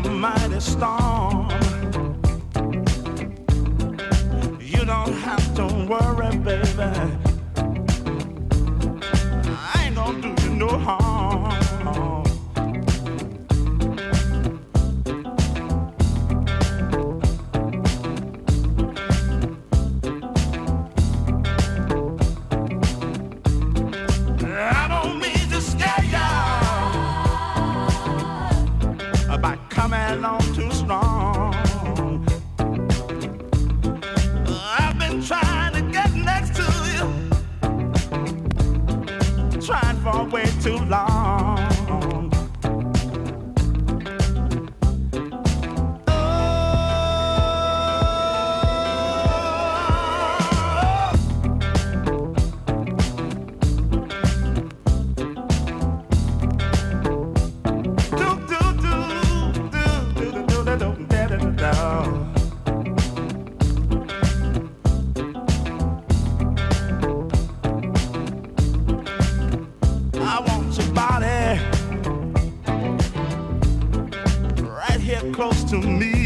a mighty storm. You don't have to worry, baby. I ain't gonna do you no harm. I don't mean to scare ya by coming on too strong. I've been trying to get next to you, trying for way too long. I want your body right here close to me.